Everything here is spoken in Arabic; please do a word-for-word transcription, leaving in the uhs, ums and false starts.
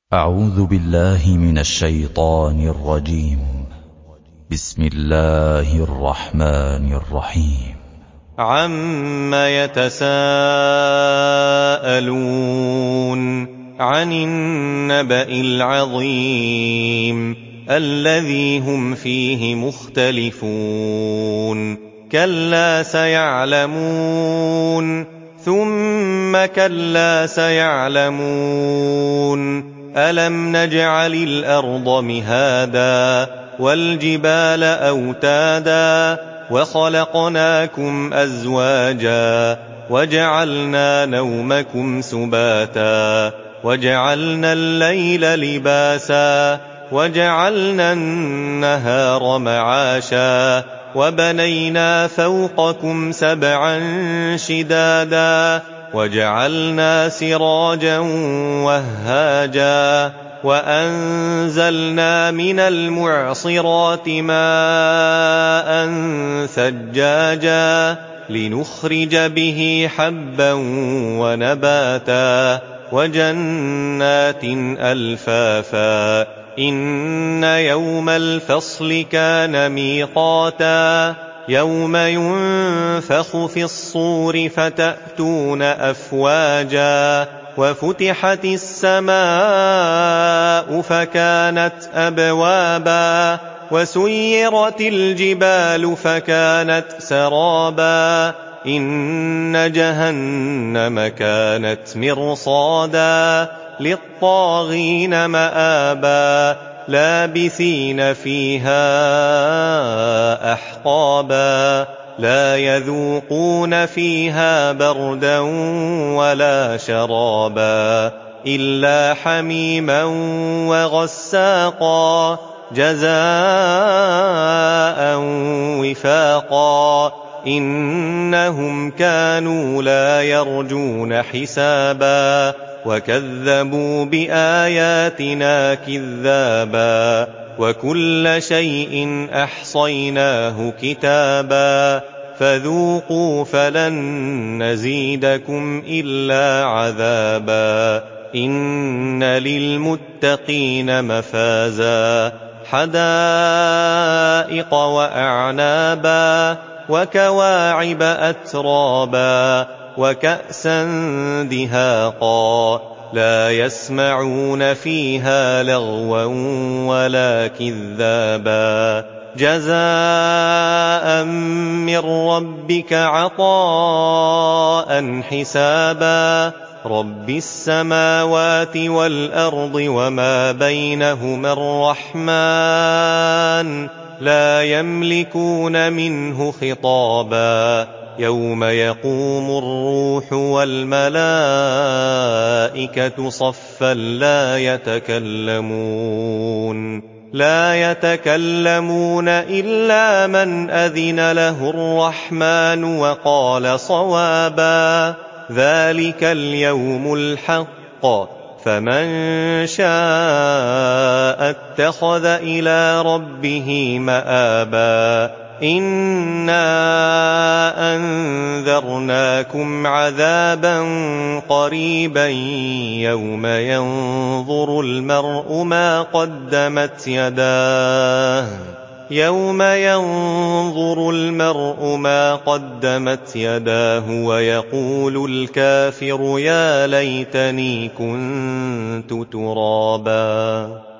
أعوذ بالله من الشيطان الرجيم. بسم الله الرحمن الرحيم. عَمَّ يَتَسَاءَلُونَ عَنِ النَّبَإِ الْعَظِيمِ الَّذِي هُمْ فِيهِ مُخْتَلِفُونَ كَلَّا سَيَعْلَمُونَ ثُمَّ كَلَّا سَيَعْلَمُونَ أَلَمْ نَجْعَلِ الْأَرْضَ مِهَادًا وَالْجِبَالَ أَوْتَادًا وَخَلَقْنَاكُمْ أَزْوَاجًا وَجَعَلْنَا نَوْمَكُمْ سُبَاتًا وَجَعَلْنَا اللَّيْلَ لِبَاسًا وَجَعَلْنَا النَّهَارَ مَعَاشًا وَبَنَيْنَا فَوْقَكُمْ سَبْعًا شِدَادًا وَجَعَلْنَا سِرَاجًا وَهَّاجًا وَأَنزَلْنَا مِنَ الْمُعْصِرَاتِ مَاءً ثَجَّاجًا لِنُخْرِجَ بِهِ حَبًّا وَنَبَاتًا وَجَنَّاتٍ أَلْفَافًا إِنَّ يَوْمَ الْفَصْلِ كَانَ مِيقَاتًا يَوْمَ يُنفَخُ فِي الصُّورِ فَتَأْتُونَ أَفْوَاجًا وَفُتِحَتِ السَّمَاءُ فَكَانَتْ أَبْوَابًا وَسُيِّرَتِ الْجِبَالُ فَكَانَتْ سَرَابًا إِنَّ جَهَنَّمَ كَانَتْ مِرْصَادًا لِلطَّاغِينَ مَآبًا لَابِثِينَ فِيهَا أَحْقَابًا لَا يَذُوقُونَ فِيهَا بَرْدًا وَلَا شَرَابًا إِلَّا حَمِيمًا وَغَسَّاقًا جَزَاءً وِفَاقًا إِنَّهُمْ كَانُوا لَا يَرْجُونَ حِسَابًا وَكَذَّبُوا بِآيَاتِنَا كِذَّابًا وَكُلَّ شَيْءٍ أَحْصَيْنَاهُ كِتَابًا فَذُوقُوا فَلَن نَّزِيدَكُمْ إِلَّا عَذَابًا إِنَّ لِلْمُتَّقِينَ مَفَازًا حَدَائِقَ وَأَعْنَابًا وَكَوَاعِبَ أَتْرَابًا وَكَأْسًا دِهَاقًا لَا يَسْمَعُونَ فِيهَا لَغْوًا وَلَا كِذَّابًا جَزَاءً مِّن رَّبِّكَ عَطَاءً حِسَابًا رَّبِّ السَّمَاوَاتِ وَالْأَرْضِ وَمَا بَيْنَهُمَا الرَّحْمَنُ لَا يَمْلِكُونَ مِنْهُ خِطَابًا يَوْمَ يَقُومُ الرُّوحُ وَالْمَلَائِكَةُ صَفًّا لَّا يَتَكَلَّمُونَ لَا يَتَكَلَّمُونَ إِلَّا مَنْ أَذِنَ لَهُ الرَّحْمَنُ وَقَالَ صَوَابًا ذَلِكَ الْيَوْمُ الْحَقُّ فَمَن شَاءَ اتَّخَذَ إِلَىٰ رَبِّهِ مَآبًا إِنَّا أَنذَرْنَاكُمْ عَذَابًا قَرِيبًا يَوْمَ يَنظُرُ الْمَرْءُ مَا قَدَّمَتْ يَدَاهُ يَوْمَ يَنظُرُ الْمَرْءُ مَا قَدَّمَتْ يَدَاهُ وَيَقُولُ الْكَافِرُ يَا لَيْتَنِي كُنتُ تُرَابًا.